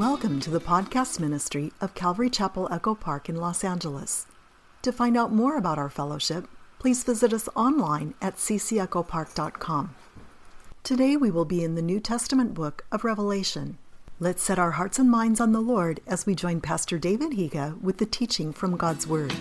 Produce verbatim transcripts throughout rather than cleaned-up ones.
Welcome to the podcast ministry of Calvary Chapel Echo Park in Los Angeles. To find out more about our fellowship, please visit us online at c c echo park dot com. Today we will be in the New Testament book of Revelation. Let's set our hearts and minds on the Lord as we join Pastor David Higa with the teaching from God's Word.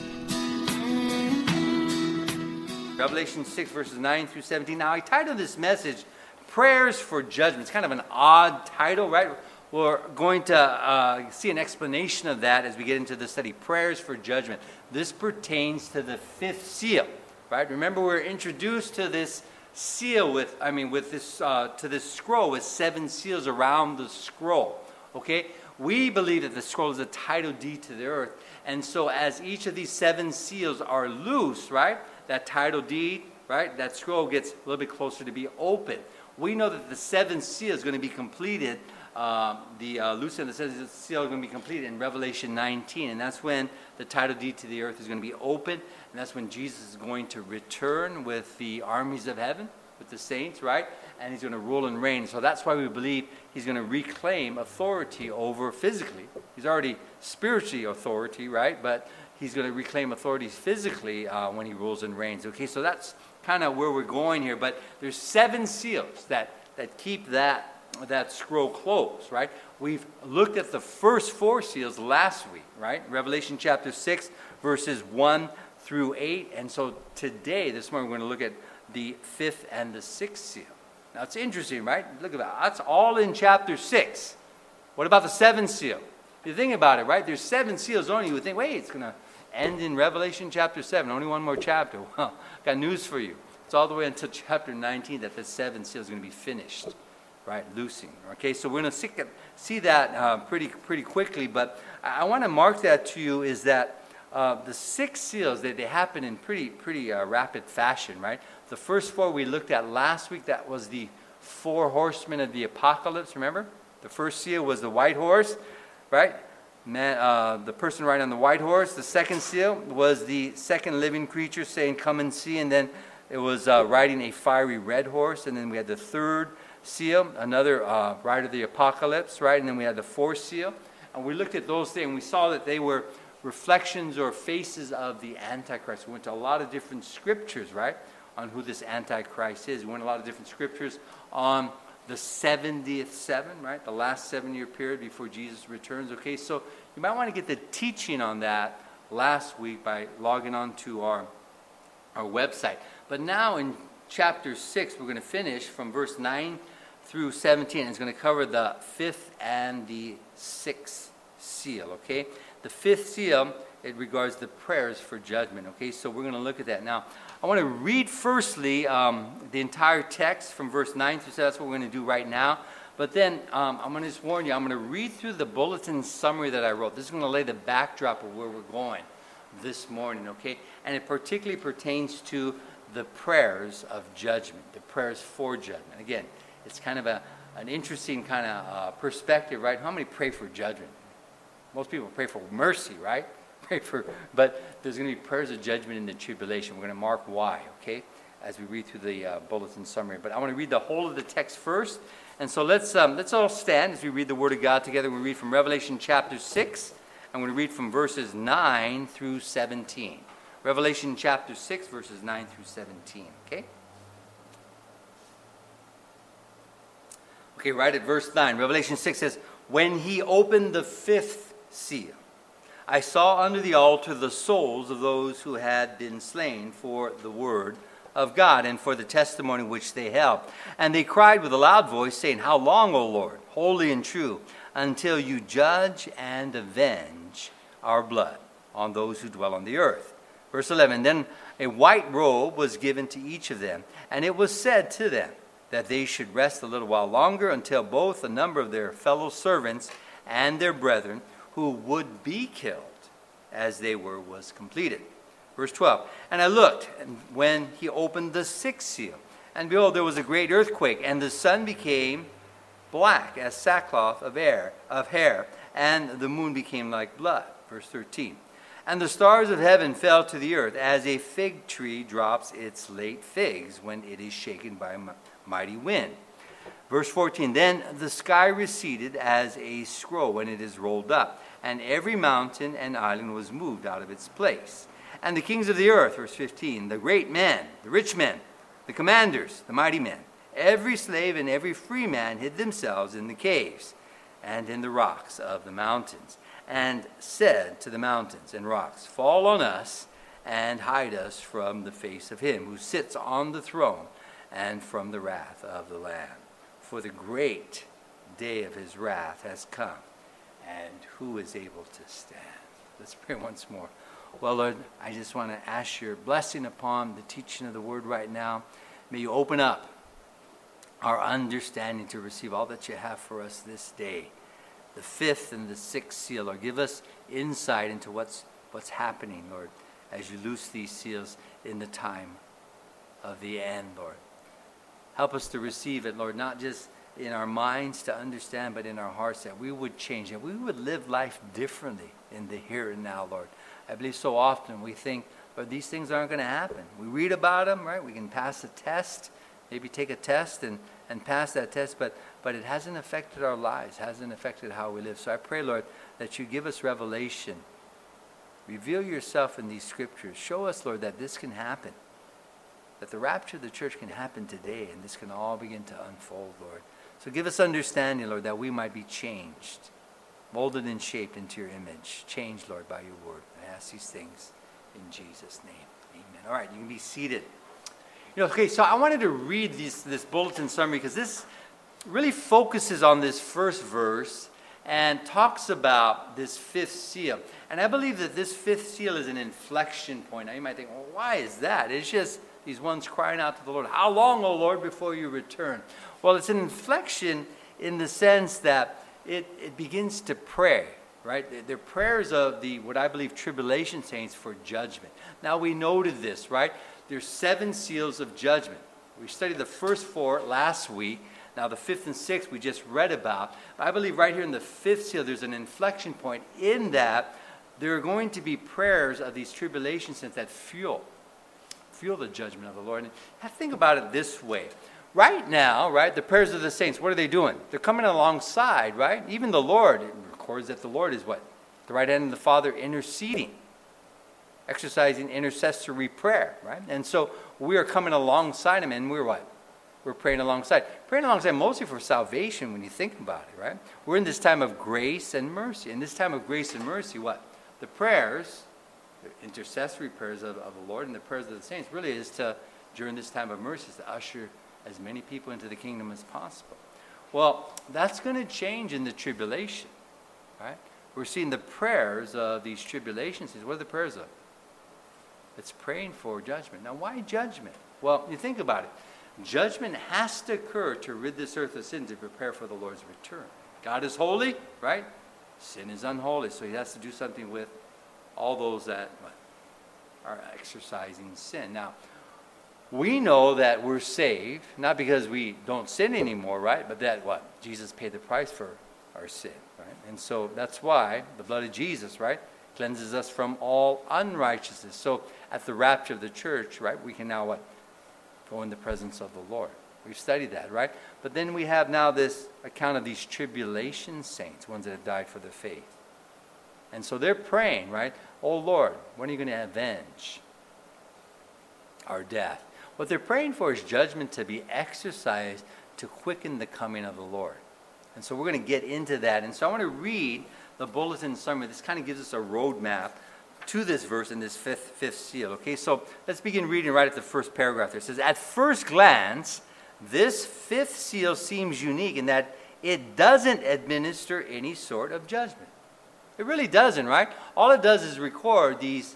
Revelation six, verses nine through seventeen. Now, I titled this message, Prayers for Judgment. It's kind of an odd title, right? We're going to uh, see an explanation of that as we get into the study, Prayers for Judgment. This pertains to the fifth seal, right? Remember, we're introduced to this seal with, I mean, with this, uh, to this scroll with seven seals around the scroll, okay? We believe that the scroll is a title deed to the earth. And so as each of these seven seals are loose, right, that title deed, right, that scroll gets a little bit closer to be open. We know that the seventh seal is going to be completed, uh, the uh, loosing of the seventh seal is going to be completed in Revelation nineteen. And that's when the title deed to the earth is going to be open. And that's when Jesus is going to return with the armies of heaven, with the saints, right? And he's going to rule and reign. So that's why we believe he's going to reclaim authority over physically. He's already spiritually authority, right? But he's going to reclaim authority physically uh, when he rules and reigns. Okay, so that's kind of where we're going here. But there's seven seals that, that keep that, that scroll closed, right? We've looked at the first four seals last week, right? Revelation chapter six, verses one through eight. And so today, this morning, we're going to look at the fifth and the sixth seal. Now, it's interesting, right? Look at that. That's all in chapter six. What about the seventh seal? If you think about it, right? There's seven seals only. You would think, wait, it's going to end in Revelation chapter seven. Only one more chapter. Well, got news for you. It's all the way until chapter nineteen that the seventh seal is going to be finished, right? Loosing. Okay, so we're going to see that uh, pretty pretty quickly. But I want to mark that to you is that uh, the six seals, they, they happen in pretty, pretty uh, rapid fashion, right? The first four we looked at last week, that was the four horsemen of the apocalypse, remember? The first seal was the white horse, right? Man, uh, the person riding on the white horse. The second seal was the second living creature saying, come and see. And then it was uh, riding a fiery red horse. And then we had the third seal, another uh, rider of the apocalypse, right? And then we had the fourth seal. And we looked at those things, and we saw that they were reflections or faces of the Antichrist. We went to a lot of different scriptures, right, on who this Antichrist is. We went to a lot of different scriptures on the seventieth seven, right? The last seven-year period before Jesus returns. Okay, so you might want to get the teaching on that last week by logging on to our, our website. But now in chapter six, we're going to finish from verse nine through seventeen. It's going to cover the fifth and the sixth seal, okay? The fifth seal, it regards the prayers for judgment, okay? So we're going to look at that now. I want to read firstly um, the entire text from verse nine through seven. That's what we're going to do right now. But then um, I'm going to just warn you, I'm going to read through the bulletin summary that I wrote. This is going to lay the backdrop of where we're going this morning, okay? And it particularly pertains to the prayers of judgment, the prayers for judgment. Again, it's kind of a, an interesting kind of uh, perspective, right? How many pray for judgment? Most people pray for mercy, right? For, but there's going to be prayers of judgment in the tribulation. We're going to mark why, okay, as we read through the uh, bulletin summary. But I want to read the whole of the text first. And so let's um, let's all stand as we read the Word of God together. We read from Revelation chapter six. I'm going to read from verses nine through seventeen. Revelation chapter six, verses nine through seventeen, okay? Okay, right at verse nine. Revelation six says, when he opened the fifth seal, I saw under the altar the souls of those who had been slain for the word of God and for the testimony which they held. And they cried with a loud voice, saying, how long, O Lord, holy and true, until you judge and avenge our blood on those who dwell on the earth? Verse eleven, then a white robe was given to each of them, and it was said to them that they should rest a little while longer until both the number of their fellow servants and their brethren who would be killed as they were was completed. Verse twelve, and I looked, and when he opened the sixth seal, and behold, there was a great earthquake, and the sun became black as sackcloth of air of hair, and the moon became like blood. Verse thirteen, and the stars of heaven fell to the earth, as a fig tree drops its late figs when it is shaken by a mighty wind. Verse fourteen, then the sky receded as a scroll when it is rolled up, and every mountain and island was moved out of its place. And the kings of the earth, verse fifteen, the great men, the rich men, the commanders, the mighty men, every slave and every free man hid themselves in the caves and in the rocks of the mountains, and said to the mountains and rocks, fall on us and hide us from the face of him who sits on the throne and from the wrath of the Lamb. For the great day of his wrath has come, and who is able to stand? Let's pray once more. Well, Lord, I just want to ask your blessing upon the teaching of the word right now. May you open up our understanding to receive all that you have for us this day. The fifth and the sixth seal, Lord, give us insight into what's what's happening, Lord, as you loose these seals in the time of the end, Lord. Help us to receive it, Lord, not just in our minds to understand, but in our hearts, that we would change, that we would live life differently in the here and now, Lord. I believe so often we think, but these things aren't going to happen. We read about them, right? We can pass a test, maybe take a test and, and pass that test, but, but it hasn't affected our lives, hasn't affected how we live. So I pray, Lord, that you give us revelation. Reveal yourself in these scriptures. Show us, Lord, that this can happen, that the rapture of the church can happen today, and this can all begin to unfold, Lord. So give us understanding, Lord, that we might be changed, molded and shaped into your image. Changed, Lord, by your word. I ask these things in Jesus' name. Amen. All right, you can be seated. You know, okay, so I wanted to read these, this bulletin summary because this really focuses on this first verse and talks about this fifth seal. And I believe that this fifth seal is an inflection point. Now you might think, well, why is that? It's just these ones crying out to the Lord, how long, O Lord, before you return? Well, it's an inflection in the sense that it, it begins to pray, right? They're prayers of the, what I believe, tribulation saints for judgment. Now we noted this, right? There's seven seals of judgment. We studied the first four last week. Now the fifth and sixth we just read about. But I believe right here in the fifth seal there's an inflection point in that there are going to be prayers of these tribulation saints that fuel, fuel the judgment of the Lord. And I think about it this way. Right now, right, the prayers of the saints, what are they doing? They're coming alongside, right? Even the Lord, it records that the Lord is what? The right hand of the Father interceding, exercising intercessory prayer, right? And so we are coming alongside him, and we're what? We're praying alongside. Praying alongside mostly for salvation when you think about it, right? We're in this time of grace and mercy. In this time of grace and mercy, what? The prayers, the intercessory prayers of, of the Lord and the prayers of the saints really is to, during this time of mercy, is to usher as many people into the kingdom as possible. Well, that's going to change in the tribulation, right? We're seeing the prayers of these tribulations. What are the prayers of? It's praying for judgment. Now, why judgment? Well, you think about it. Judgment has to occur to rid this earth of sin to prepare for the Lord's return. God is holy, right? Sin is unholy, so he has to do something with all those that what, are exercising sin. Now, we know that we're saved, not because we don't sin anymore, right? But that what? Jesus paid the price for our sin, right? And so that's why the blood of Jesus, right, cleanses us from all unrighteousness. So at the rapture of the church, right, we can now what? Go in the presence of the Lord. We've studied that, right? But then we have now this account of these tribulation saints, ones that have died for the faith. And so they're praying, right? Oh Lord, when are you going to avenge our death? What they're praying for is judgment to be exercised to quicken the coming of the Lord. And so we're going to get into that. And so I want to read the bulletin summary. This kind of gives us a roadmap to this verse in this fifth, fifth seal. Okay, so let's begin reading right at the first paragraph there. It says, at first glance, this fifth seal seems unique in that it doesn't administer any sort of judgment. It really doesn't, right? All it does is record these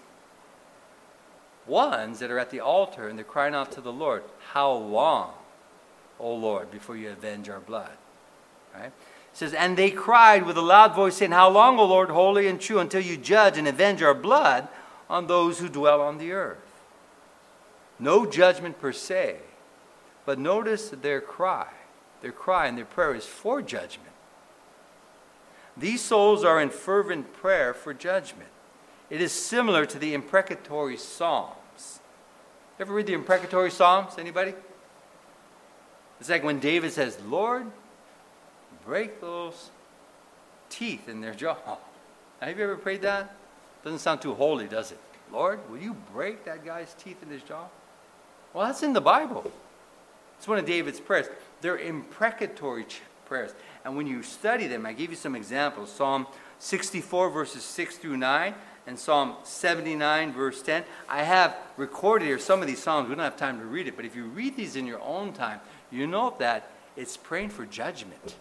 ones that are at the altar and they're crying out to the Lord, how long, O Lord, before you avenge our blood? Right? It says, and they cried with a loud voice, saying, how long, O Lord, holy and true, until you judge and avenge our blood on those who dwell on the earth? No judgment per se, but notice their cry. Their cry and their prayer is for judgment. These souls are in fervent prayer for judgment. It is similar to the imprecatory Psalms. Ever read the imprecatory Psalms? Anybody? It's like when David says, Lord, break those teeth in their jaw. Have you ever prayed that? Doesn't sound too holy, does it? Lord, will you break that guy's teeth in his jaw? Well, that's in the Bible. It's one of David's prayers. They're imprecatory ch- prayers. And when you study them, I gave you some examples. Psalm sixty-four, verses six through nine, and Psalm seventy-nine, verse ten. I have recorded here some of these psalms. We don't have time to read it, but if you read these in your own time, you know that it's praying for judgment.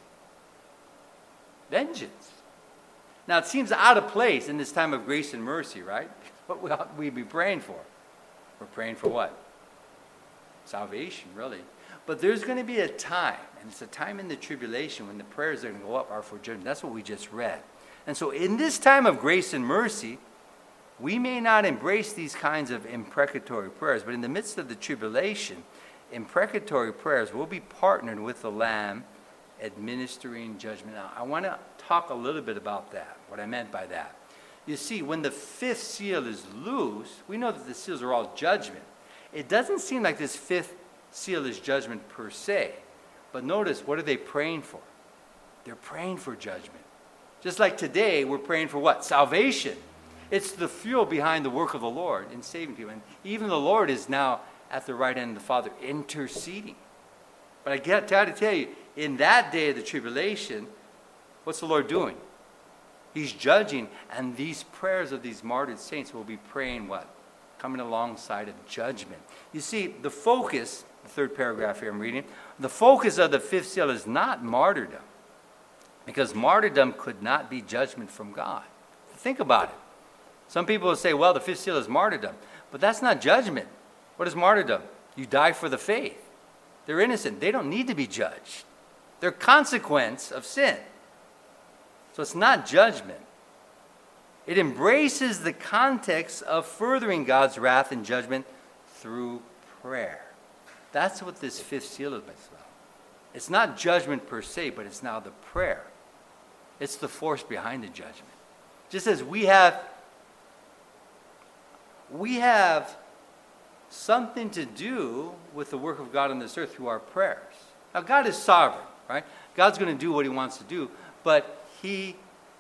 Vengeance. Now, it seems out of place in this time of grace and mercy, right? What we ought we be praying for? We're praying for what? Salvation, really. But there's going to be a time, and it's a time in the tribulation when the prayers that are going to go up are for judgment. That's what we just read. And so in this time of grace and mercy, we may not embrace these kinds of imprecatory prayers, but in the midst of the tribulation, imprecatory prayers will be partnered with the Lamb administering judgment. Now, I want to talk a little bit about that, what I meant by that. You see, when the fifth seal is loose, we know that the seals are all judgment. It doesn't seem like this fifth seal is judgment per se. But notice, what are they praying for? They're praying for judgment. Just like today, we're praying for what? Salvation. It's the fuel behind the work of the Lord in saving people. And even the Lord is now at the right hand of the Father interceding. But I got to tell you, in that day of the tribulation, what's the Lord doing? He's judging, and these prayers of these martyred saints will be praying what? Coming alongside of judgment. You see, the focus, the third paragraph here I'm reading, the focus of the fifth seal is not martyrdom, because martyrdom could not be judgment from God. Think about it. Some people will say, well, the fifth seal is martyrdom, but that's not judgment. What is martyrdom? You die for the faith. They're innocent. They don't need to be judged. They're consequence of sin. So it's not judgment. It embraces the context of furthering God's wrath and judgment through prayer. That's what this fifth seal is about. It's not judgment per se, but it's now the prayer. It's the force behind the judgment. Just as we have, we have something to do with the work of God on this earth through our prayers. Now, God is sovereign, right? God's going to do what he wants to do, but he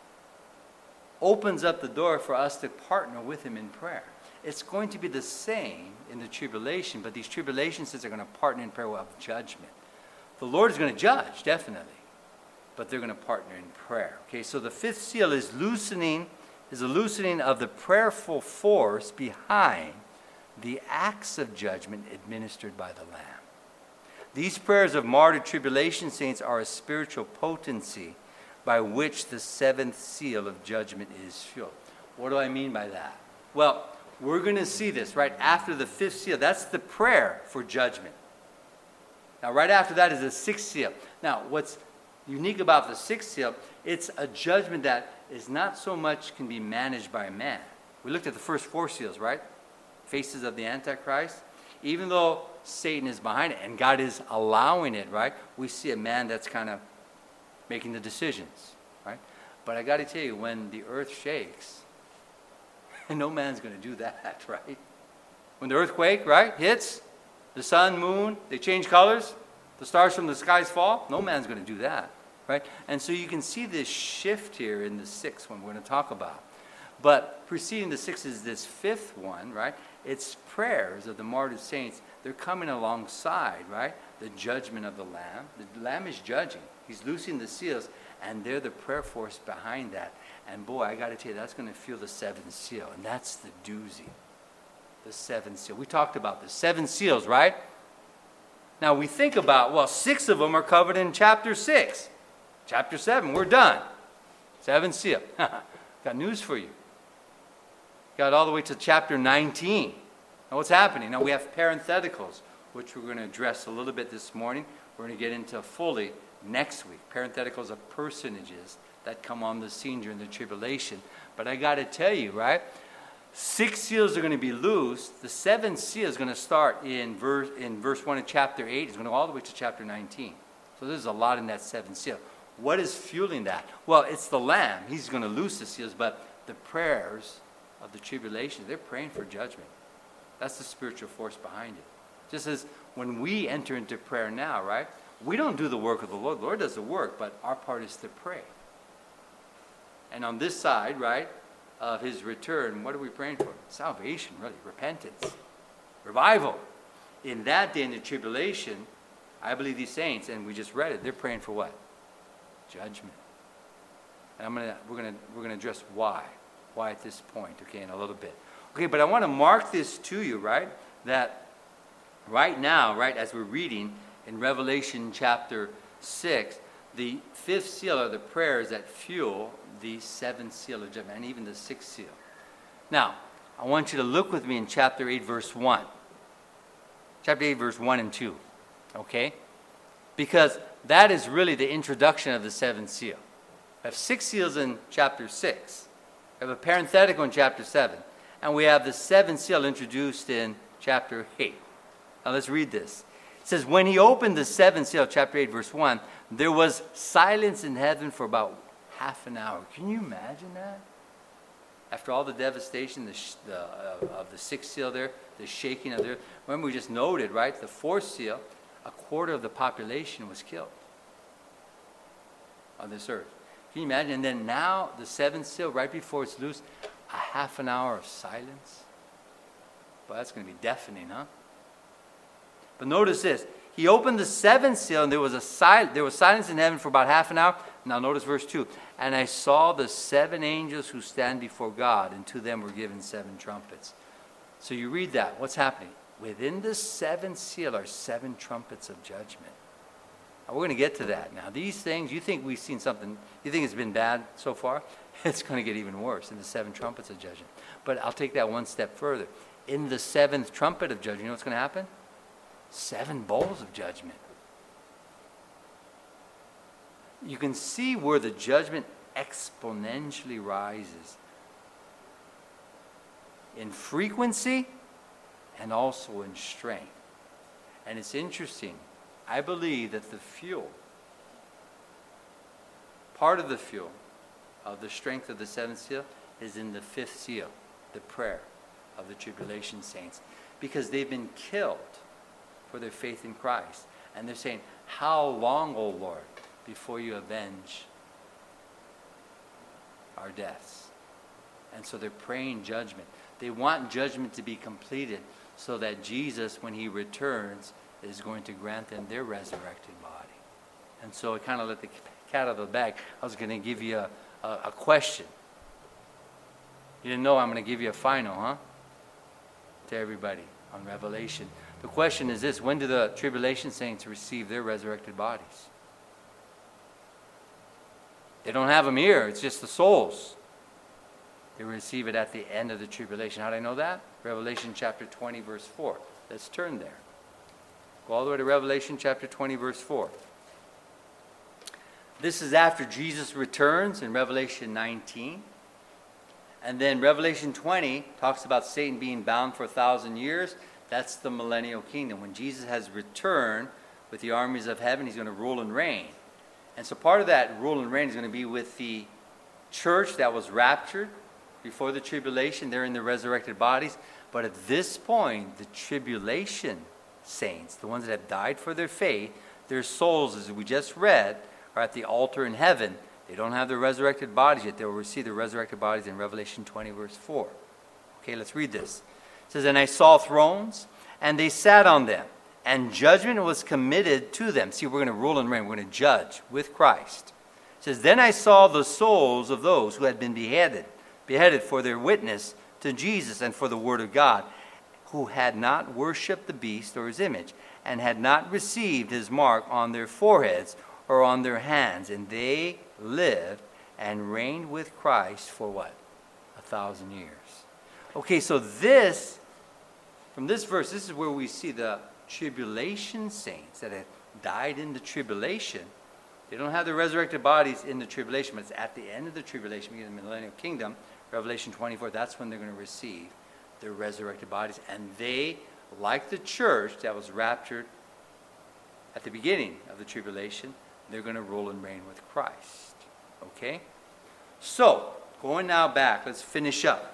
opens up the door for us to partner with him in prayer. It's going to be the same in the tribulation, but these tribulation saints are going to partner in prayer of judgment. The Lord is going to judge, definitely, but they're going to partner in prayer. Okay, so the fifth seal is loosening, is a loosening of the prayerful force behind the acts of judgment administered by the Lamb. These prayers of martyred tribulation saints are a spiritual potency by which the seventh seal of judgment is fueled. What do I mean by that? Well, we're going to see this right after the fifth seal. That's the prayer for judgment. Now, right after that is the sixth seal. Now, what's unique about the sixth seal, it's a judgment that is not so much can be managed by man. We looked at the first four seals, right? Faces of the Antichrist. Even though Satan is behind it and God is allowing it, right? We see a man that's kind of making the decisions, right? But I got to tell you, when the earth shakes, no man's going to do that, right? When the earthquake, right, hits, the sun, moon, they change colors, the stars from the skies fall, no man's going to do that, right? And so you can see this shift here in the sixth one we're going to talk about. But preceding the sixth is this fifth one, right? It's prayers of the martyred saints. They're coming alongside, right, the judgment of the Lamb. The Lamb is judging. He's loosing the seals, and they're the prayer force behind that. And boy, I got to tell you, that's going to feel the seventh seal, and that's the doozy. The seventh seal. We talked about the seven seals, right? Now we think about, well, six of them are covered in chapter six. Chapter seven, we're done. Seventh seal. Got news for you. Got all the way to chapter nineteen. Now what's happening? Now we have parentheticals, which we're going to address a little bit this morning. We're going to get into fully next week. Parentheticals of personages that come on the scene during the tribulation. But I got to tell you, right? Six seals are going to be loosed. The seventh seal is going to start in verse in verse one of chapter eight. It's going to go all the way to chapter nineteen. So there's a lot in that seventh seal. What is fueling that? Well, it's the Lamb. He's going to loose the seals, but the prayers of the tribulation, they're praying for judgment. That's the spiritual force behind it. Just as when we enter into prayer now, right? We don't do the work of the Lord. The Lord does the work, but our part is to pray. And on this side, right, of his return, what are we praying for? Salvation, really, repentance, revival. In that day in the tribulation, I believe these saints, and we just read it, they're praying for what? Judgment. And I'm gonna we're gonna we're gonna address why. Why at this point, okay, in a little bit. Okay, but I want to mark this to you, right? That right now, right, as we're reading in Revelation chapter six, the fifth seal are the prayers that fuel the seventh seal of judgment, and even the sixth seal. Now, I want you to look with me in chapter eight, verse one. Chapter eight, verse one and two. Okay? Because that is really the introduction of the seventh seal. We have six seals in chapter six. We have a parenthetical in chapter seven. And we have the seventh seal introduced in chapter eight. Now let's read this. It says, when he opened the seventh seal, chapter eight, verse one, there was silence in heaven for about half an hour. Can you imagine that? After all the devastation the sh- the, uh, of the sixth seal there, the shaking of the earth. Remember we just noted, right, the fourth seal, a quarter of the population was killed on this earth. Can you imagine? And then now, the seventh seal, right before it's loose, a half an hour of silence. Well, that's going to be deafening, huh? But notice this. He opened the seventh seal, and there was a sil- there was silence in heaven for about half an hour. Now notice verse two. And I saw the seven angels who stand before God, and to them were given seven trumpets. So you read that. What's happening? Within the seventh seal are seven trumpets of judgment. Now, we're going to get to that. Now, these things, you think we've seen something, you think it's been bad so far? It's going to get even worse in the seven trumpets of judgment. But I'll take that one step further. In the seventh trumpet of judgment, you know what's going to happen? Seven bowls of judgment. You can see where the judgment exponentially rises in frequency and also in strength. And it's interesting. I believe that the fuel, part of the fuel of the strength of the seventh seal is in the fifth seal, the prayer of the tribulation saints. Because they've been killed for their faith in Christ. And they're saying, how long, O Lord, before you avenge our deaths? And so they're praying judgment. They want judgment to be completed so that Jesus, when he returns, is going to grant them their resurrected body. And so I kind of let the cat out of the bag. I was going to give you a, a, a question. You didn't know I'm going to give you a final, huh? To everybody on Revelation. The question is this: when do the tribulation saints receive their resurrected bodies? They don't have them here. It's just the souls. They receive it at the end of the tribulation. How do I know that? Revelation chapter twenty, verse four. Let's turn there. Go all the way to Revelation chapter twenty, verse four. This is after Jesus returns in Revelation nineteen. And then Revelation twenty talks about Satan being bound for a thousand years. That's the millennial kingdom. When Jesus has returned with the armies of heaven, he's going to rule and reign. And so part of that rule and reign is going to be with the church that was raptured before the tribulation. They're in the resurrected bodies. But at this point, the tribulation saints, the ones that have died for their faith, their souls, as we just read, are at the altar in heaven. They don't have their resurrected bodies yet. They will receive their resurrected bodies in Revelation twenty, verse four. Okay, let's read this. It says, and I saw thrones, and they sat on them, and judgment was committed to them. See, we're going to rule and reign. We're going to judge with Christ. It says, then I saw the souls of those who had been beheaded, beheaded for their witness to Jesus and for the word of God, who had not worshipped the beast or his image, and had not received his mark on their foreheads or on their hands. And they lived and reigned with Christ for what? A thousand years. Okay, so this, from this verse, this is where we see the tribulation saints that have died in the tribulation. They don't have their resurrected bodies in the tribulation, but it's at the end of the tribulation, in the millennial kingdom, Revelation twenty-four, that's when they're going to receive their resurrected bodies. And they, like the church that was raptured at the beginning of the tribulation, they're going to rule and reign with Christ. Okay? So, going now back, let's finish up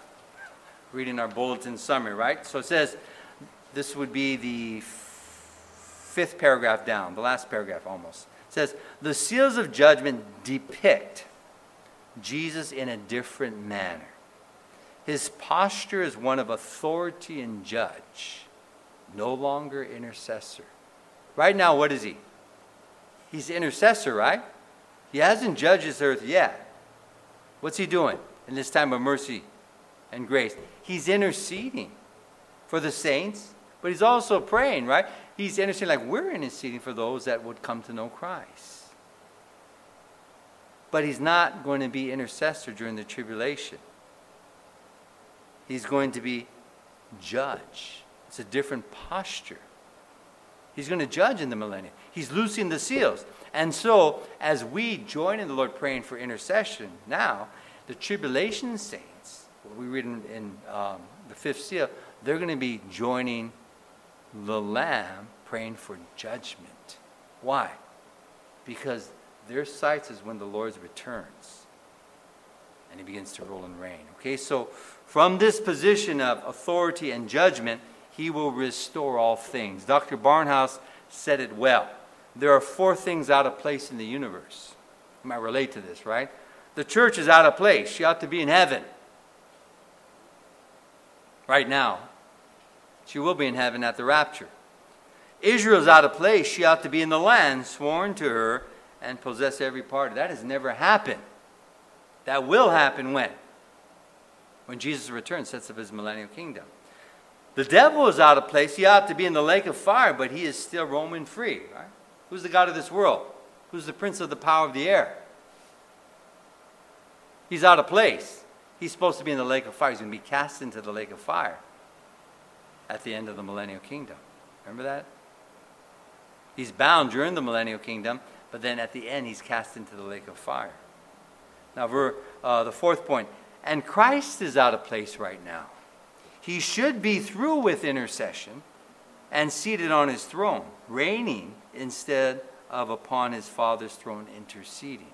reading our bulletin summary, right? So it says this would be the fifth fifth paragraph down, the last paragraph almost. It says, the seals of judgment depict Jesus in a different manner. His posture is one of authority and judge, no longer intercessor. Right now, what is he? He's intercessor, right? He hasn't judged this earth yet. What's he doing in this time of mercy and grace? He's interceding for the saints, but he's also praying, right? He's interceding like we're interceding for those that would come to know Christ. But he's not going to be intercessor during the tribulation. He's going to be judge. It's a different posture. He's going to judge in the millennium. He's loosing the seals. And so, as we join in the Lord praying for intercession now, the tribulation saints, what we read in, in um, the fifth seal, they're going to be joining the Lamb praying for judgment. Why? Because their sights is when the Lord returns and he begins to rule and reign. Okay, so from this position of authority and judgment, he will restore all things. Doctor Barnhouse said it well. There are four things out of place in the universe. You might relate to this, right? The church is out of place. She ought to be in heaven. Right now. She will be in heaven at the rapture. Israel's out of place. She ought to be in the land sworn to her and possess every part. That has never happened. That will happen when? When Jesus returns, sets up his millennial kingdom. The devil is out of place. He ought to be in the lake of fire, but he is still roaming free. Right? Who's the god of this world? Who's the prince of the power of the air? He's out of place. He's supposed to be in the lake of fire. He's going to be cast into the lake of fire at the end of the millennial kingdom. Remember that? He's bound during the millennial kingdom, but then at the end he's cast into the lake of fire. Now, for, uh, the fourth point. And Christ is out of place right now. He should be through with intercession and seated on his throne, reigning instead of upon his Father's throne interceding.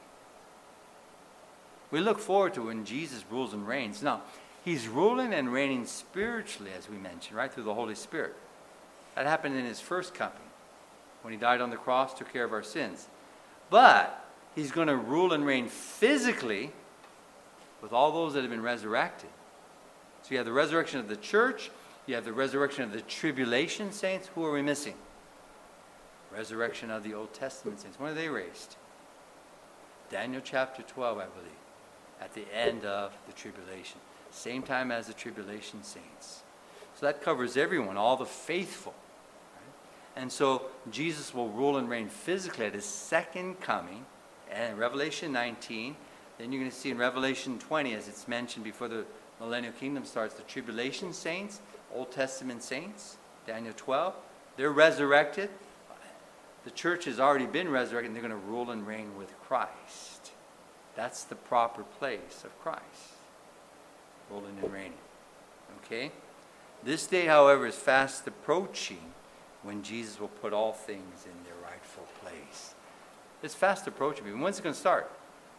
We look forward to when Jesus rules and reigns. Now, he's ruling and reigning spiritually, as we mentioned, right, through the Holy Spirit. That happened in his first coming, when he died on the cross, took care of our sins. But he's going to rule and reign physically with all those that have been resurrected. So you have the resurrection of the church. You have the resurrection of the tribulation saints. Who are we missing? Resurrection of the Old Testament saints. When are they raised? Daniel chapter twelve, I believe. At the end of the tribulation. Same time as the tribulation saints. So that covers everyone, all the faithful. Right? And so Jesus will rule and reign physically at his second coming. And in Revelation nineteen, then you're going to see in Revelation twenty, as it's mentioned before the millennial kingdom starts, the tribulation saints, Old Testament saints, Daniel twelve, they're resurrected. The church has already been resurrected, and they're going to rule and reign with Christ. That's the proper place of Christ, ruling and reigning. Okay? This day, however, is fast approaching when Jesus will put all things in their rightful place. It's fast approaching. When's it going to start?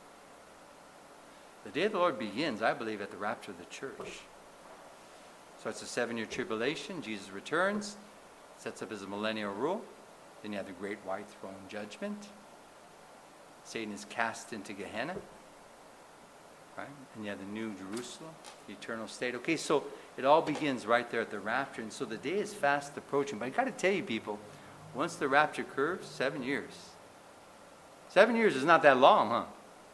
The day of the Lord begins, I believe, at the rapture of the church. So it's a seven-year tribulation. Jesus returns, sets up his millennial rule. Then you have the great white throne judgment. Satan is cast into Gehenna. Right? And you have the new Jerusalem, the eternal state. Okay, so it all begins right there at the rapture. And so the day is fast approaching. But I got to tell you, people, once the rapture curves, seven years. Seven years is not that long, huh?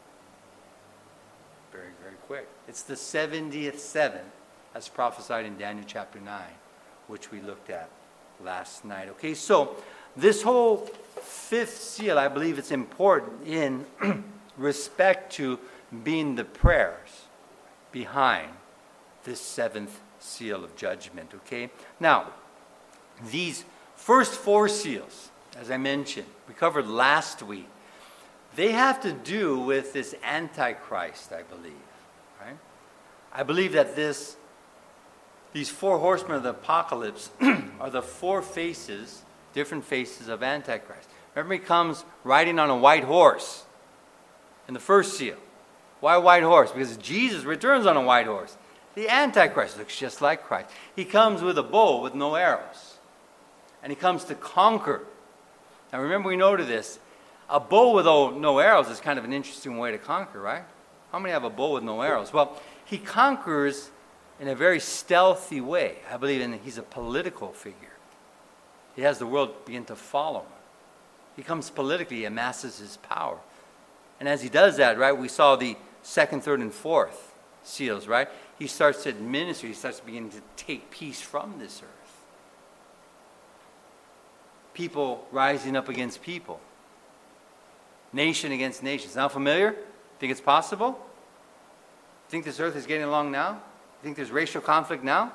Very, very quick. It's the seventieth seven, as prophesied in Daniel chapter nine, which we looked at last night. Okay, so this whole fifth seal, I believe it's important in respect to being the prayers behind this seventh seal of judgment. Okay, now these first four seals, as I mentioned, we covered last week. They have to do with this Antichrist, I believe. Right? I believe that this, these four horsemen of the apocalypse are the four faces, different faces of Antichrist. Remember, he comes riding on a white horse in the first seal. Why a white horse? Because Jesus returns on a white horse. The Antichrist looks just like Christ. He comes with a bow with no arrows. And he comes to conquer Now remember, we noted this. A bow with no arrows is kind of an interesting way to conquer, right? How many have a bow with no arrows? Well, he conquers in a very stealthy way. I believe in, he's a political figure. He has the world begin to follow him. He comes politically, he amasses his power. And as he does that, right, we saw the second, third, and fourth seals, right? He starts to administer, he starts beginning to take peace from this earth. People rising up against people. Nation against nation. Sound familiar? Think it's possible? Think this earth is getting along now? Think there's racial conflict now?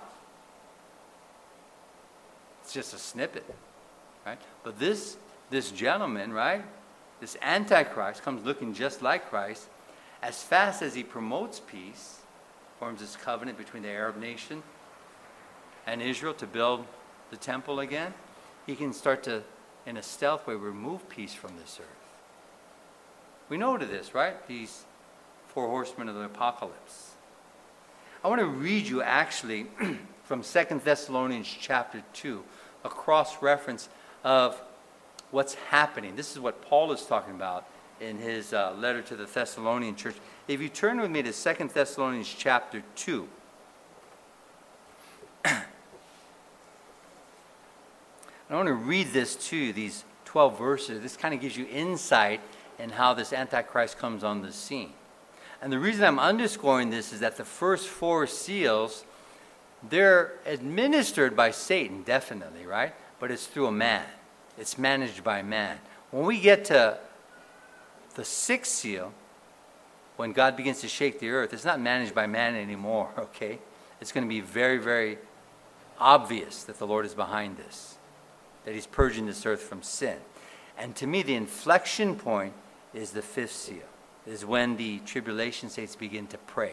It's just a snippet, right? But this this gentleman, right? This Antichrist comes looking just like Christ. As fast as he promotes peace, forms this covenant between the Arab nation and Israel to build the temple again, he can start to, in a stealth way, remove peace from this earth. We know to this, right? These four horsemen of the apocalypse. I want to read you actually from Second Thessalonians chapter two, a cross-reference of what's happening. This is what Paul is talking about in his uh, letter to the Thessalonian church. If you turn with me to Second Thessalonians chapter two. I want to read this to you, these twelve verses. This kind of gives you insight in how this Antichrist comes on the scene. And the reason I'm underscoring this is that the first four seals, they're administered by Satan, definitely, right? But it's through a man. It's managed by man. When we get to the sixth seal, when God begins to shake the earth, it's not managed by man anymore, okay? It's going to be very, very obvious that the Lord is behind this, that he's purging this earth from sin. And to me, the inflection point is the fifth seal, is when the tribulation saints begin to pray.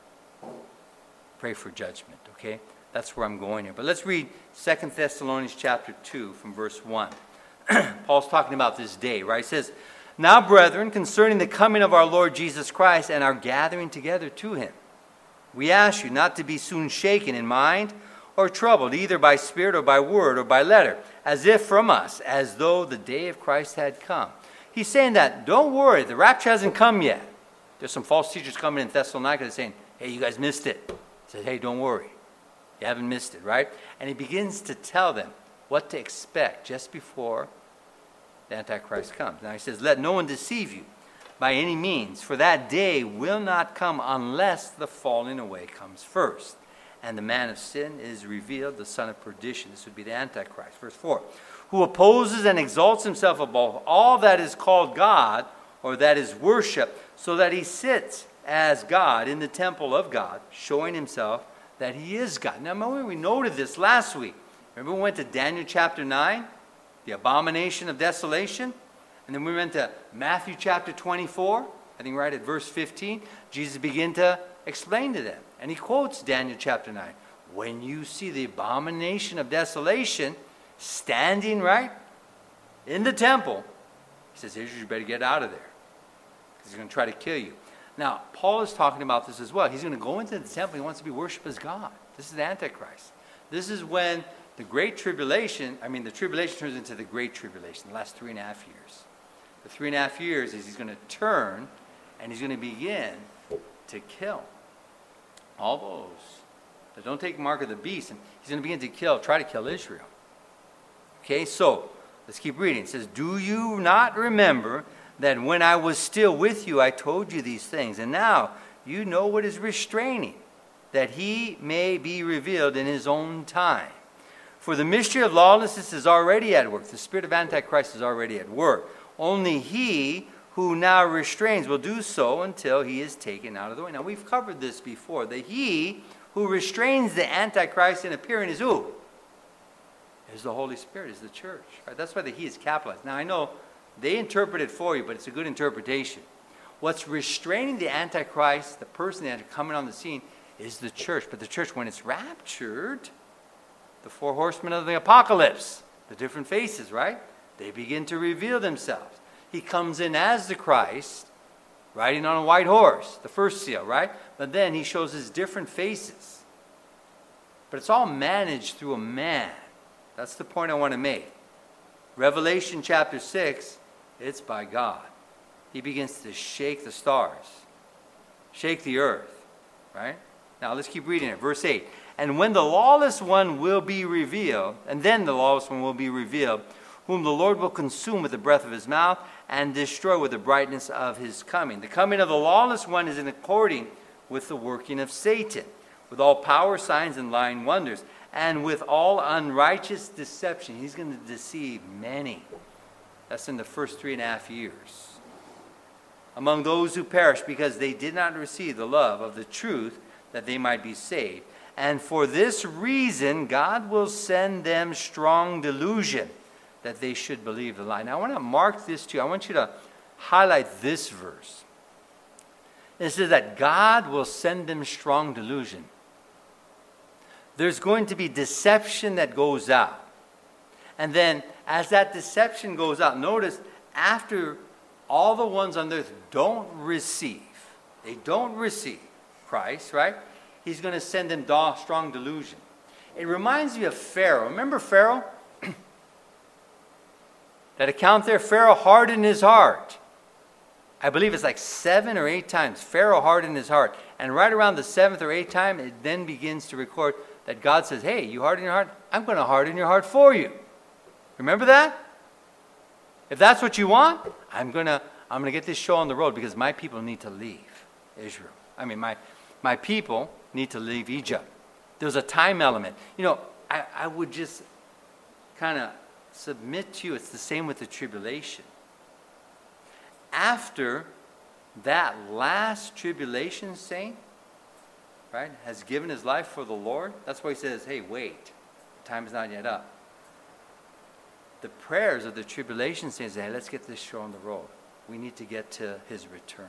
Pray for judgment, okay? That's where I'm going here. But let's read Second Thessalonians chapter two from verse one. Paul's talking about this day, right? He says, "Now, brethren, concerning the coming of our Lord Jesus Christ and our gathering together to him, we ask you not to be soon shaken in mind or troubled, either by spirit or by word or by letter, as if from us, as though the day of Christ had come." He's saying that, don't worry, the rapture hasn't come yet. There's some false teachers coming in Thessalonica that are saying, hey, you guys missed it. He said, hey, don't worry. You haven't missed it, right? And he begins to tell them what to expect just before the Antichrist comes. Now he says, let no one deceive you by any means, for that day will not come unless the falling away comes first. And the man of sin is revealed, the son of perdition. This would be the Antichrist. Verse four. Who opposes and exalts himself above all that is called God, or that is worship, so that he sits as God in the temple of God, showing himself that he is God. Now, remember we noted this last week. Remember we went to Daniel chapter nine, the abomination of desolation? And then we went to Matthew chapter twenty-four, I think right at verse fifteen. Jesus began to explain to them. And he quotes Daniel chapter nine. When you see the abomination of desolation standing right in the temple, he says, Israel, you better get out of there, because he's going to try to kill you. Now, Paul is talking about this as well. He's going to go into the temple. He wants to be worshipped as God. This is the Antichrist. This is when the Great Tribulation, I mean, the tribulation turns into the Great Tribulation, the last three and a half years. The three and a half years is he's going to turn and he's going to begin to kill all those that don't take the mark of the beast. And he's going to begin to kill, try to kill Israel. Okay, so let's keep reading. It says, do you not remember that when I was still with you, I told you these things? And now you know what is restraining, that he may be revealed in his own time. For the mystery of lawlessness is already at work. The spirit of Antichrist is already at work. Only he who now restrains will do so until he is taken out of the way. Now, we've covered this before. The he who restrains the Antichrist in appearing is who? Is the Holy Spirit, is the church. Right? That's why the he is capitalized. Now, I know they interpret it for you, but it's a good interpretation. What's restraining the Antichrist, the person that is coming on the scene, is the church. But the church, when it's raptured, the four horsemen of the apocalypse, the different faces, right? They begin to reveal themselves. He comes in as the Christ, riding on a white horse, the first seal, right? But then he shows his different faces. But it's all managed through a man. That's the point I want to make. Revelation chapter six, it's by God. He begins to shake the stars, shake the earth, right? Now let's keep reading it. Verse eight. And when the lawless one will be revealed, and then the lawless one will be revealed, whom the Lord will consume with the breath of his mouth and destroy with the brightness of his coming. The coming of the lawless one is in according with the working of Satan, with all power, signs, and lying wonders, and with all unrighteous deception. He's going to deceive many. That's in the first three and a half years. Among those who perish, because they did not receive the love of the truth, that they might be saved. And for this reason, God will send them strong delusion, that they should believe the lie. Now, I want to mark this to you. I want you to highlight this verse. It says that God will send them strong delusion. There's going to be deception that goes out. And then, as that deception goes out, notice, after all the ones on earth don't receive, they don't receive Christ, right? He's going to send them strong delusion. It reminds me of Pharaoh. Remember Pharaoh? That account there, Pharaoh hardened his heart. I believe it's like seven or eight times. Pharaoh hardened his heart. And right around the seventh or eighth time, it then begins to record that God says, hey, you harden your heart? I'm going to harden your heart for you. Remember that? If that's what you want, I'm going to I'm going to get this show on the road because my people need to leave Israel. I mean, my, my people need to leave Egypt. There's a time element. You know, I, I would just kind of submit to you, it's the same with the tribulation. After that last tribulation saint, right, has given his life for the Lord, that's why he says, hey, wait, time is not yet up. The prayers of the tribulation saints say, hey, let's get this show on the road. We need to get to his return.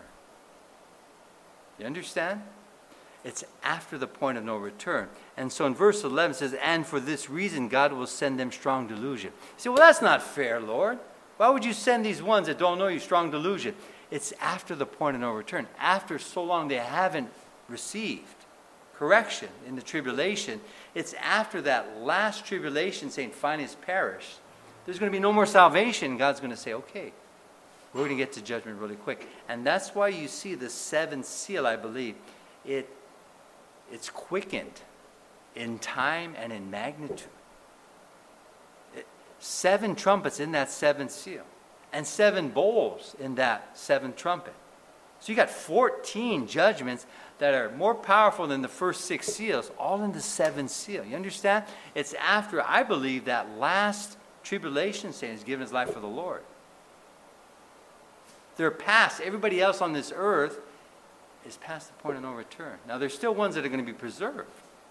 You understand? It's after the point of no return. And so in verse eleven it says, and for this reason God will send them strong delusion. You say, well, that's not fair, Lord. Why would you send these ones that don't know you strong delusion? It's after the point of no return. After so long they haven't received correction in the tribulation. It's after that last tribulation saint finally has perished. There's going to be no more salvation. God's going to say, okay, we're going to get to judgment really quick. And that's why you see the seventh seal, I believe, it it's quickened in time and in magnitude. It, seven trumpets in that seventh seal. And seven bowls in that seventh trumpet. So you got fourteen judgments that are more powerful than the first six seals, all in the seventh seal. You understand? It's after, I believe, that last tribulation saint has given his life for the Lord. They're past. Everybody else on this earth is past the point of no return. Now, there's still ones that are going to be preserved.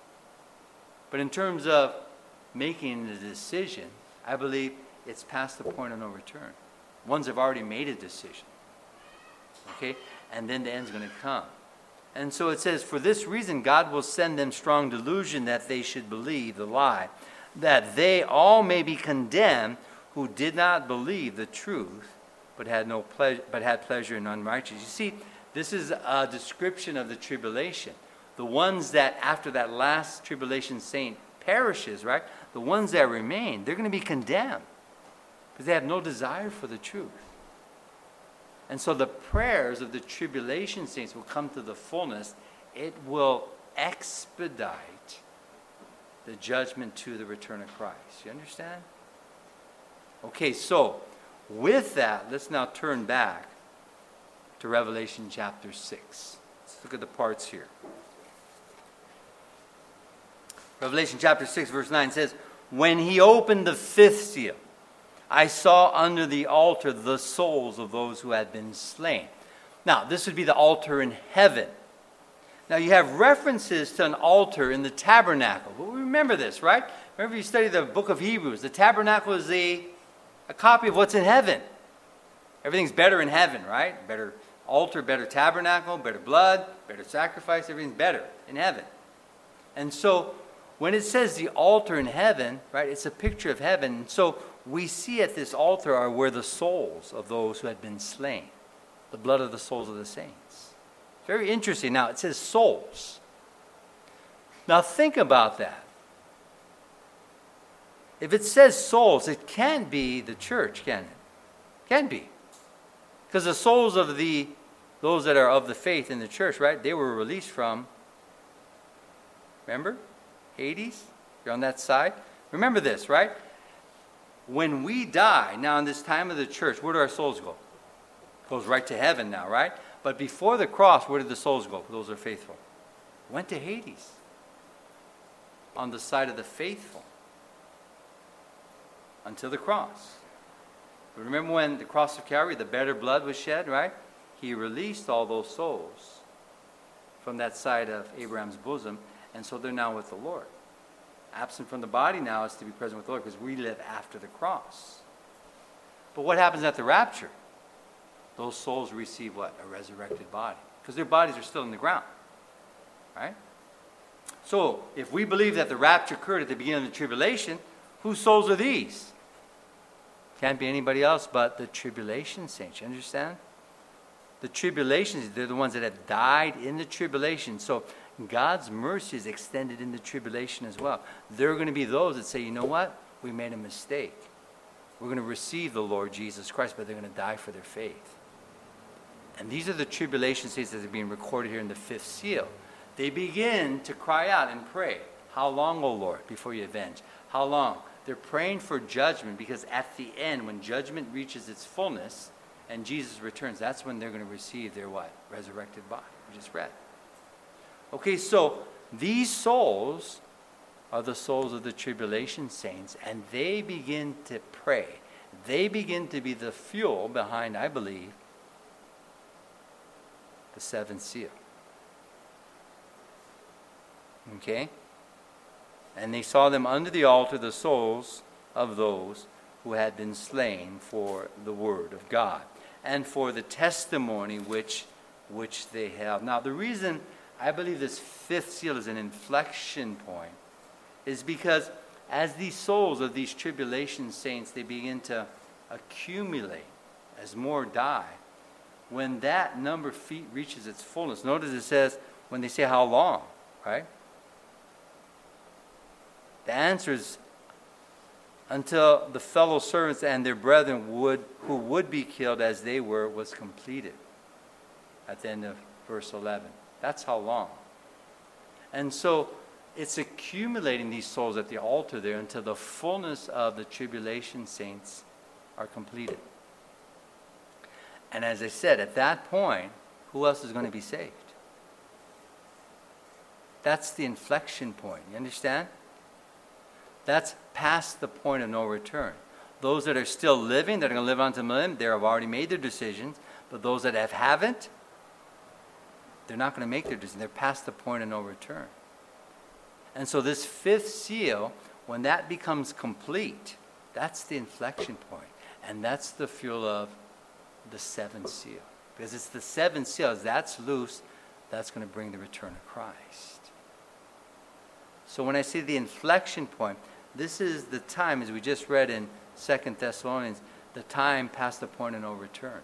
But in terms of making the decision, I believe it's past the point of no return. Ones have already made a decision. Okay? And then the end's going to come. And so it says, for this reason God will send them strong delusion that they should believe the lie, that they all may be condemned who did not believe the truth, but had no pleasure, but had pleasure in unrighteousness. You see, this is a description of the tribulation. The ones that after that last tribulation saint perishes, right? The ones that remain, they're going to be condemned because they have no desire for the truth. And so the prayers of the tribulation saints will come to the fullness. It will expedite the judgment to the return of Christ. You understand? Okay, so with that, let's now turn back to Revelation chapter six. Let's look at the parts here. Revelation chapter six, verse nine says, when he opened the fifth seal, I saw under the altar the souls of those who had been slain. Now, this would be the altar in heaven. Now, you have references to an altar in the tabernacle. But remember this, right? Remember you study the book of Hebrews. The tabernacle is a, a copy of what's in heaven. Everything's better in heaven, right? Better altar, better tabernacle, better blood, better sacrifice. Everything's better in heaven. And so, when it says the altar in heaven, right, it's a picture of heaven. And so, we see at this altar are where the souls of those who had been slain, the blood of the souls of the saints. Very interesting. Now, it says souls. Now, think about that. if it says souls, it can't be the church, can it? Can be. Because the souls of the, those that are of the faith in the church, right, they were released from, remember? Hades? You're on that side. Remember this, right? When we die, now in this time of the church, where do our souls go? Goes right to heaven now, right? But before the cross, where did the souls go? Those are faithful. Went to Hades. On the side of the faithful. Until the cross. But remember when the cross of Calvary, the better blood was shed, right? He released all those souls from that side of Abraham's bosom, and so they're now with the Lord. Absent from the body now is to be present with the Lord, because we live after the cross. But what happens at the rapture? Those souls receive what? A resurrected body. Because their bodies are still in the ground. Right? So, if we believe that the rapture occurred at the beginning of the tribulation, whose souls are these? Can't be anybody else but the tribulation saints. You understand? The tribulations, they're the ones that have died in the tribulation. So, God's mercy is extended in the tribulation as well. There are going to be those that say, you know what? We made a mistake. We're going to receive the Lord Jesus Christ, but they're going to die for their faith. And these are the tribulation saints that are being recorded here in the fifth seal. They begin to cry out and pray. How long, O Lord, before you avenge? How long? They're praying for judgment, because at the end, when judgment reaches its fullness and Jesus returns, that's when they're going to receive their what? Resurrected body. We just read. Okay, so these souls are the souls of the tribulation saints, and they begin to pray. They begin to be the fuel behind, I believe, the seventh seal. Okay? And they saw them under the altar, the souls of those who had been slain for the word of God and for the testimony which, which they have. Now, the reason I believe this fifth seal is an inflection point is because as these souls of these tribulation saints, they begin to accumulate as more die. When that number of feet reaches its fullness, notice it says, when they say how long, right? The answer is until the fellow servants and their brethren would, who would be killed as they were, was completed. At the end of verse eleven. That's how long. And so it's accumulating these souls at the altar there until the fullness of the tribulation saints are completed. And as I said, at that point, who else is going to be saved? That's the inflection point. You understand? That's past the point of no return. Those that are still living, that are going to live on to millennium, they have already made their decisions. But those that have haven't, they're not going to make their decision. They're past the point of no return. And so this fifth seal, when that becomes complete, that's the inflection point. And that's the fuel of the seventh seal. Because it's the seventh seal. As that's loose, that's going to bring the return of Christ. So when I say the inflection point, this is the time, as we just read in Second Thessalonians, the time past the point of no return.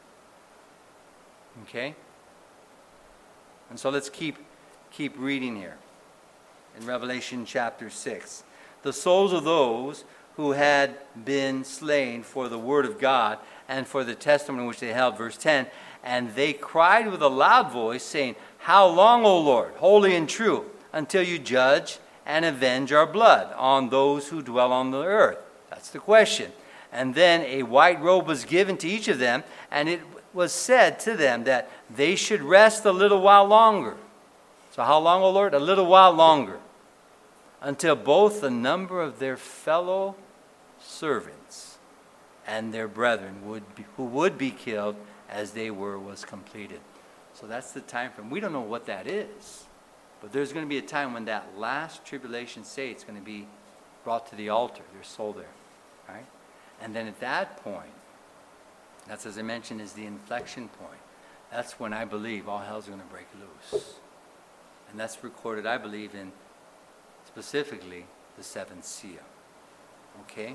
Okay? And so let's keep keep reading here. In Revelation chapter six. The souls of those who had been slain for the word of God and for the testimony which they held. Verse ten. And they cried with a loud voice, saying, How long, O Lord, holy and true, until you judge and avenge our blood on those who dwell on the earth? That's the question. And then a white robe was given to each of them, and it was said to them that they should rest a little while longer. So how long, O Lord? A little while longer. Until both the number of their fellow servants and their brethren would be, who would be killed as they were was completed. So that's the time frame. We don't know what that is. But there's going to be a time when that last tribulation saint is going to be brought to the altar, their soul there. Right? And then at that point, that's, as I mentioned, is the inflection point. That's when I believe all hell's going to break loose. And that's recorded, I believe, in specifically the seventh seal. Okay?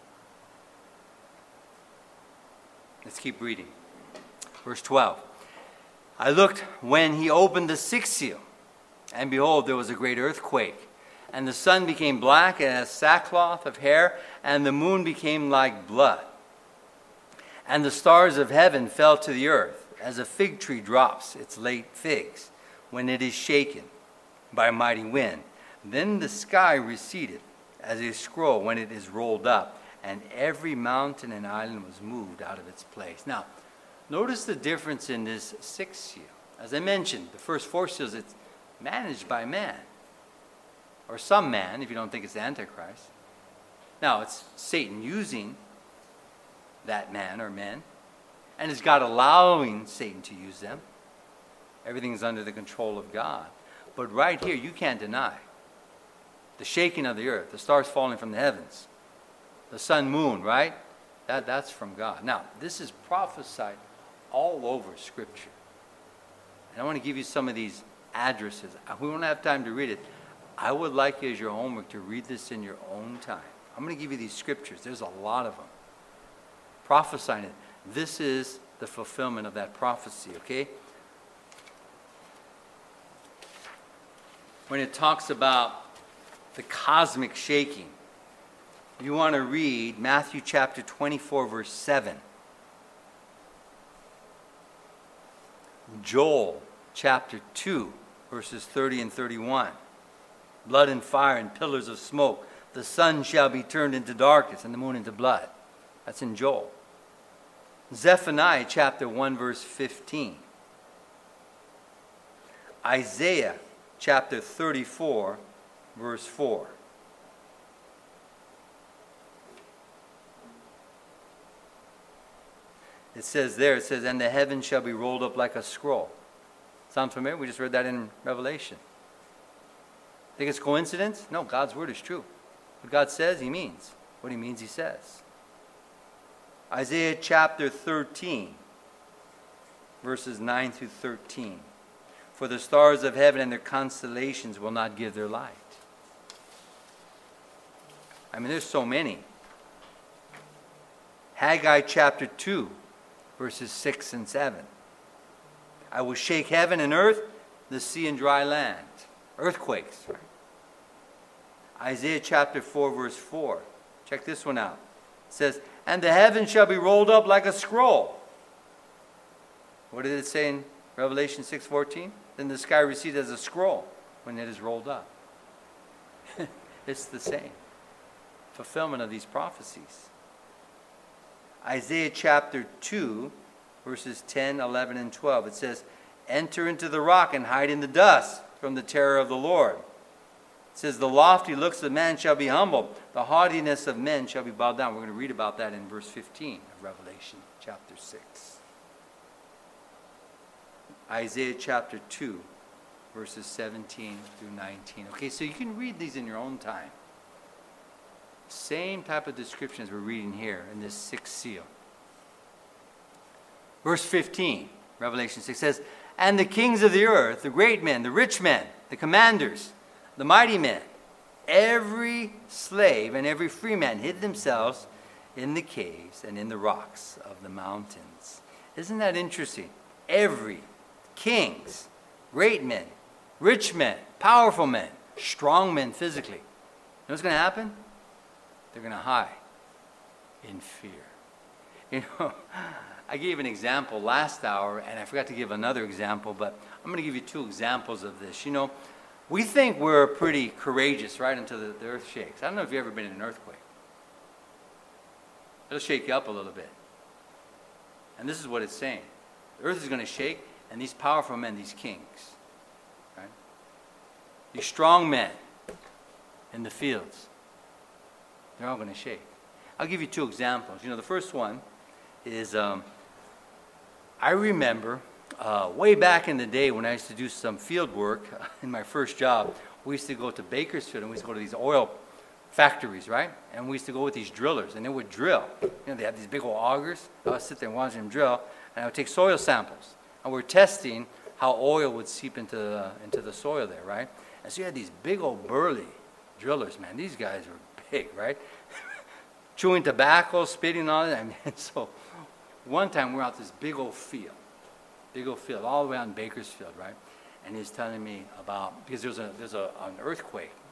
Let's keep reading. Verse twelve. I looked when he opened the sixth seal, and behold, there was a great earthquake, And the sun became black as sackcloth of hair, and the moon became like blood. And the stars of heaven fell to the earth, as a fig tree drops its late figs when it is shaken by a mighty wind. Then the sky receded as a scroll when it is rolled up, and every mountain and island was moved out of its place. Now, notice the difference in this sixth seal. As I mentioned, the first four seals, it's managed by man, or some man, if you don't think it's the Antichrist. Now, it's Satan using that man or men, and it's God allowing Satan to use them. Everything's under the control of God. But right here, you can't deny the shaking of the earth, the stars falling from the heavens, the sun, moon, right? That, that's from God. Now, this is prophesied all over Scripture. And I want to give you some of these addresses. We won't have time to read it. I would like you as your homework to read this in your own time. I'm going to give you these scriptures. There's a lot of them. Prophesying it. This is the fulfillment of that prophecy, okay? When it talks about the cosmic shaking, you want to read Matthew chapter twenty-four, verse seven. Joel chapter two, verses thirty and thirty-one. Blood and fire and pillars of smoke. The sun shall be turned into darkness and the moon into blood. That's in Joel. Zephaniah chapter one, verse fifteen. Isaiah chapter thirty-four, verse four. It says there, it says, and the heavens shall be rolled up like a scroll. Sound familiar? We just read that in Revelation. Think it's coincidence? No, God's word is true. What God says, he means. What he means, he says. Isaiah chapter thirteen, verses nine through thirteen. For the stars of heaven and their constellations will not give their light. I mean, there's so many. Haggai chapter two, verses six and seven. I will shake heaven and earth, the sea and dry land. Earthquakes. Right? Isaiah chapter four, verse four. Check this one out. It says, and the heavens shall be rolled up like a scroll. What did it say in Revelation six fourteen? Then the sky receded as a scroll when it is rolled up. It's the same. Fulfillment of these prophecies. Isaiah chapter two, verses ten, eleven, and twelve. It says, enter into the rock and hide in the dust from the terror of the Lord. It says, the lofty looks of man shall be humbled. The haughtiness of men shall be bowed down. We're going to read about that in verse fifteen of Revelation chapter six. Isaiah chapter two, verses seventeen through nineteen. Okay, so you can read these in your own time. Same type of description as we're reading here in this sixth seal. Verse fifteen, Revelation six says, and the kings of the earth, the great men, the rich men, the commanders, the mighty men, every slave and every free man hid themselves in the caves and in the rocks of the mountains. Isn't that interesting? Every kings, great men, rich men, powerful men, strong men physically. You know what's going to happen? They're going to hide in fear. You know, I gave an example last hour, and I forgot to give another example, but I'm going to give you two examples of this. You know, we think we're pretty courageous right until the, the earth shakes. I don't know if you've ever been in an earthquake. It'll shake you up a little bit. And this is what it's saying. The earth is going to shake, and these powerful men, these kings, right? These strong men in the fields, they're all going to shake. I'll give you two examples. You know, the first one is, um, I remember uh, way back in the day when I used to do some field work in my first job, we used to go to Bakersfield and we used to go to these oil factories, right? And we used to go with these drillers and they would drill. You know, they had these big old augers. I would sit there and watch them drill, and I would take soil samples. And we're testing how oil would seep into the, into the soil there, right? And so you had these big old burly drillers, man. These guys were big, right? Chewing tobacco, spitting on it. I mean, so one time we're out this big old field, big old field, all the way out in Bakersfield, right? And he's telling me about, because there's a there's a, an earthquake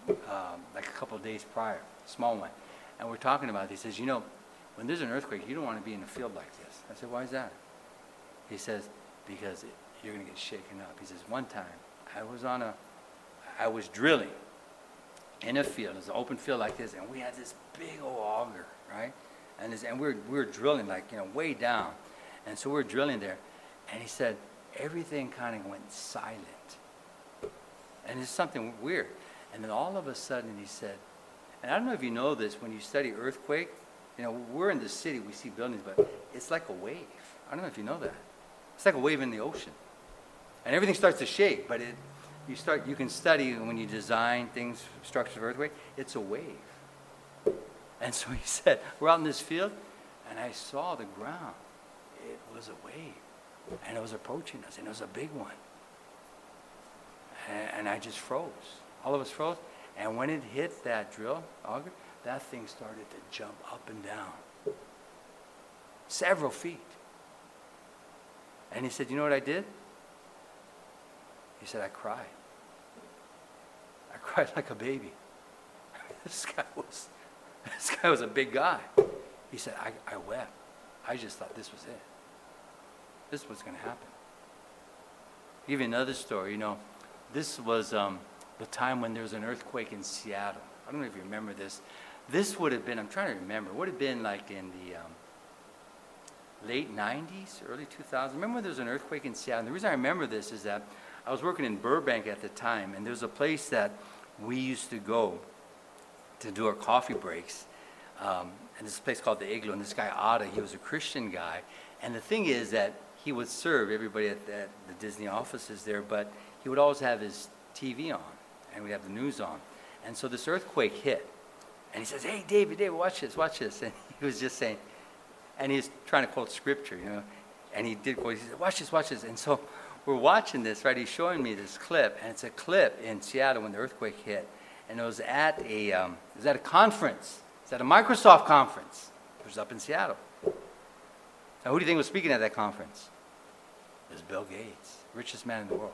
um, like a couple of days prior, small one. And we're talking about it. He says, you know, when there's an earthquake, you don't want to be in a field like this. I said, why is that? He says, because it, you're going to get shaken up. He says, one time, I was on a, I was drilling in a field. It's an open field like this, and we had this big old auger, right? And, this, and we were, we were drilling like, you know, way down. And so we were drilling there. And he said, everything kind of went silent. And it's something weird. And then all of a sudden he said, and I don't know if you know this, when you study earthquake, you know, we're in the city, we see buildings, but it's like a wave. I don't know if you know that. It's like a wave in the ocean. And everything starts to shake, but it, you start, you can study when you design things, structures of earthquake, it's a wave. And so he said, we're out in this field, and I saw the ground. It was a wave, and it was approaching us, and it was a big one. And, and I just froze. All of us froze. And when it hit that drill auger, that thing started to jump up and down. Several feet. And he said, you know what I did? He said, I cried. I cried like a baby. This guy was, this guy was a big guy. He said, I, I wept. I just thought this was it. This was going to happen. I'll give you another story. You know, this was um, the time when there was an earthquake in Seattle. I don't know if you remember this. This would have been, I'm trying to remember, would have been like in the um, late nineties, early two thousands. Remember when there was an earthquake in Seattle? And the reason I remember this is that I was working in Burbank at the time, and there was a place that we used to go to do our coffee breaks. Um, and this is a place called the Igloo, and this guy, Ada, he was a Christian guy. And the thing is that he would serve everybody at the, at the Disney offices there, but he would always have his T V on, and we'd have the news on. And so this earthquake hit. And he says, hey, David, David, watch this, watch this. And he was just saying, and he was trying to quote scripture, you know. And he did quote, he said, watch this, watch this. And so we're watching this, right? He's showing me this clip, and it's a clip in Seattle when the earthquake hit. And it was at a, um, it was at a conference. It was at a Microsoft conference. It was up in Seattle. Now, who do you think was speaking at that conference? It was Bill Gates, richest man in the world.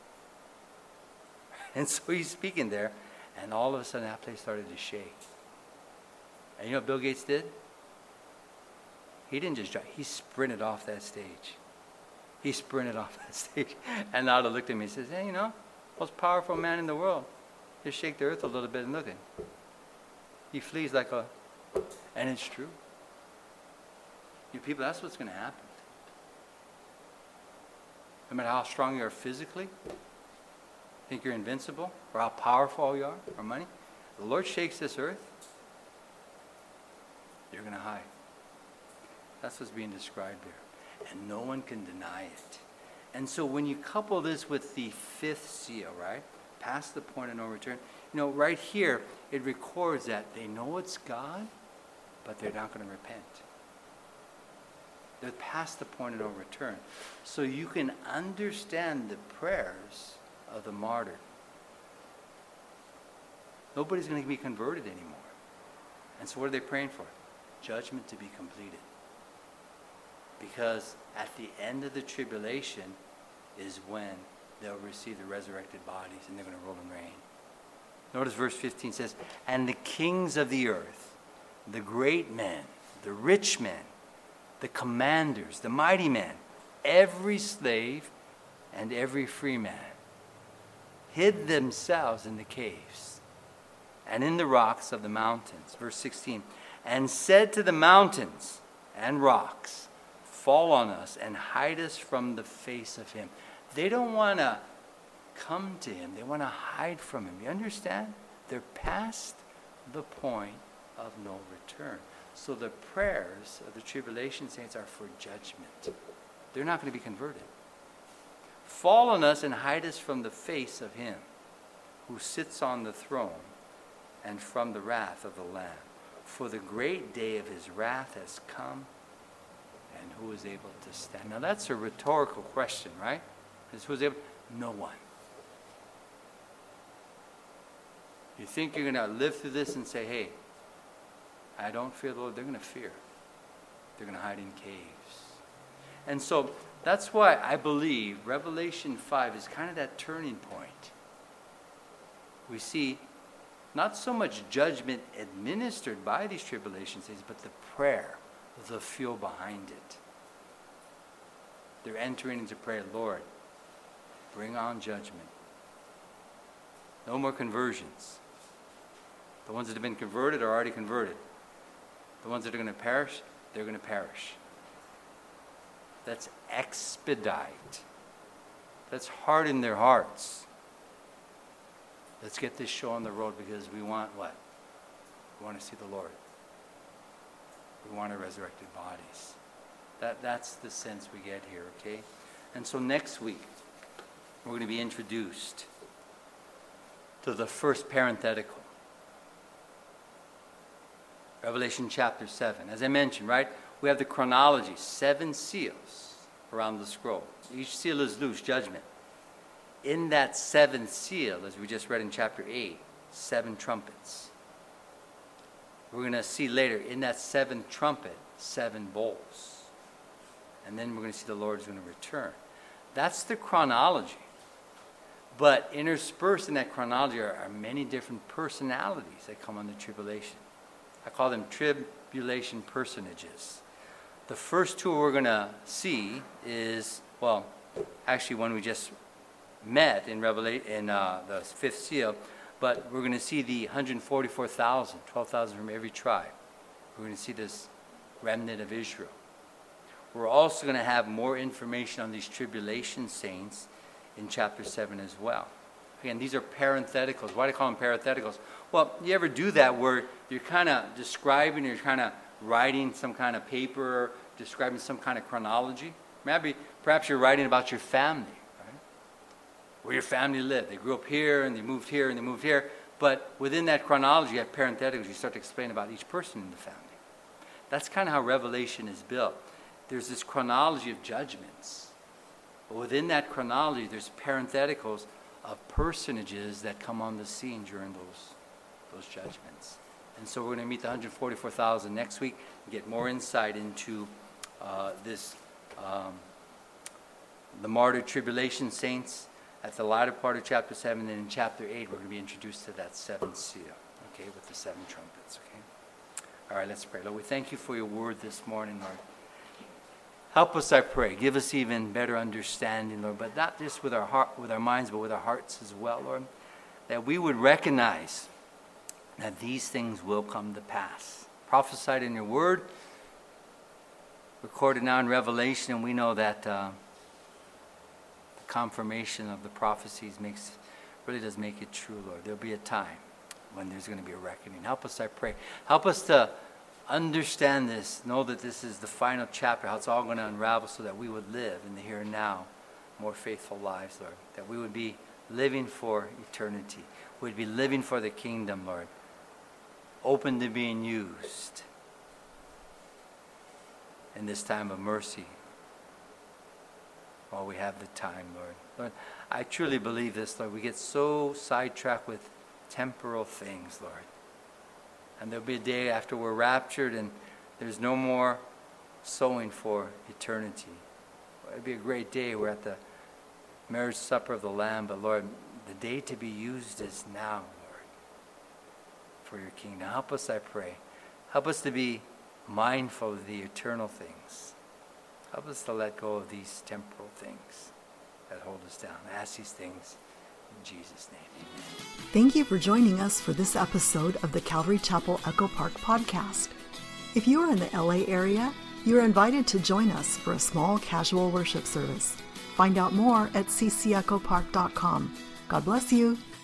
And so he's speaking there, and all of a sudden that place started to shake. And you know what Bill Gates did? He didn't just drive, he sprinted off that stage. He sprinted off that stage. And Nada looked at me and says, hey, you know, most powerful man in the world. Just shake the earth a little bit and look at him. He flees like a, and it's true. You people, that's what's going to happen. No matter how strong you are physically, think you're invincible, or how powerful you are, or money, the Lord shakes this earth, you're going to hide. That's what's being described here. And no one can deny it. And so when you couple this with the fifth seal, right, past the point of no return, you know, right here, it records that they know it's God, but they're not going to repent. They're past the point of no return. So you can understand the prayers of the martyr. Nobody's going to be converted anymore. And so what are they praying for? Judgment to be completed. Because at the end of the tribulation is when they'll receive the resurrected bodies and they're going to rule and reign. Notice verse fifteen says, and the kings of the earth, the great men, the rich men, the commanders, the mighty men, every slave and every free man, hid themselves in the caves and in the rocks of the mountains. Verse sixteen, and said to the mountains and rocks, fall on us and hide us from the face of him. They don't want to come to him. They want to hide from him. You understand? They're past the point of no return. So the prayers of the tribulation saints are for judgment. They're not going to be converted. Fall on us and hide us from the face of him who sits on the throne and from the wrath of the Lamb. For the great day of his wrath has come, and who is able to stand? Now that's a rhetorical question, right? Is who is able? No one. You think you're going to live through this and say, hey, I don't fear the Lord? They're going to fear. They're going to hide in caves. And so that's why I believe Revelation five is kind of that turning point. We see not so much judgment administered by these tribulation saints, but the prayer, the fuel behind it. They're entering into prayer, Lord, bring on judgment. No more conversions. The ones that have been converted are already converted. The ones that are going to perish, they're going to perish. Let's expedite. Let's harden their hearts. Let's get this show on the road because we want what? We want to see the Lord. We want our resurrected bodies. That, that's the sense we get here, okay? And so next week, we're going to be introduced to the first parenthetical. Revelation chapter seven. As I mentioned, right? We have the chronology, seven seals around the scroll. Each seal is loose, judgment. In that seventh seal, as we just read in chapter eight, seven trumpets. We're going to see later, in that seventh trumpet, seven bowls. And then we're going to see the Lord is going to return. That's the chronology. But interspersed in that chronology are, are many different personalities that come on the tribulation. I call them tribulation personages. The first two we're going to see is, well, actually one we just met in Revelation, in uh, the fifth seal, but we're going to see the one hundred forty-four thousand, twelve thousand from every tribe. We're going to see this remnant of Israel. We're also going to have more information on these tribulation saints in chapter seven as well. Again, these are parentheticals. Why do I call them parentheticals? Well, you ever do that where you're kind of describing, you're kind of writing some kind of paper, describing some kind of chronology? Maybe, perhaps you're writing about your family, right? Where your family lived. They grew up here, and they moved here, and they moved here. But within that chronology, you have parentheticals. You start to explain about each person in the family. That's kind of how Revelation is built. There's this chronology of judgments. But within that chronology, there's parentheticals of personages that come on the scene during those, those judgments. And so we're going to meet the one hundred forty-four thousand next week and get more insight into uh, this, um, the martyred tribulation saints at the latter part of chapter seven. And then in chapter eight, we're going to be introduced to that seventh seal, okay, with the seven trumpets, okay? All right, let's pray. Lord, we thank you for your word this morning, Lord. Help us, I pray. Give us even better understanding, Lord, but not just with our heart, with our minds, but with our hearts as well, Lord, that we would recognize that these things will come to pass. Prophesied in your word, recorded now in Revelation, and we know that uh, the confirmation of the prophecies makes really does make it true, Lord. There'll be a time when there's going to be a reckoning. Help us, I pray. Help us to understand this, know that this is the final chapter, how it's all going to unravel so that we would live in the here and now more faithful lives, Lord. That we would be living for eternity. We'd be living for the kingdom, Lord. Open to being used in this time of mercy while we have the time, Lord. Lord, I truly believe this, Lord. We get so sidetracked with temporal things, Lord. And there'll be a day after we're raptured and there's no more sowing for eternity. It'll be a great day. We're at the marriage supper of the Lamb, but Lord, the day to be used is now, Lord, for your kingdom. Help us, I pray. Help us to be mindful of the eternal things. Help us to let go of these temporal things that hold us down. I ask these things in Jesus' name, amen. Thank you for joining us for this episode of the Calvary Chapel Echo Park podcast. If you are in the L A area, you are invited to join us for a small casual worship service. Find out more at c c echo park dot com. God bless you.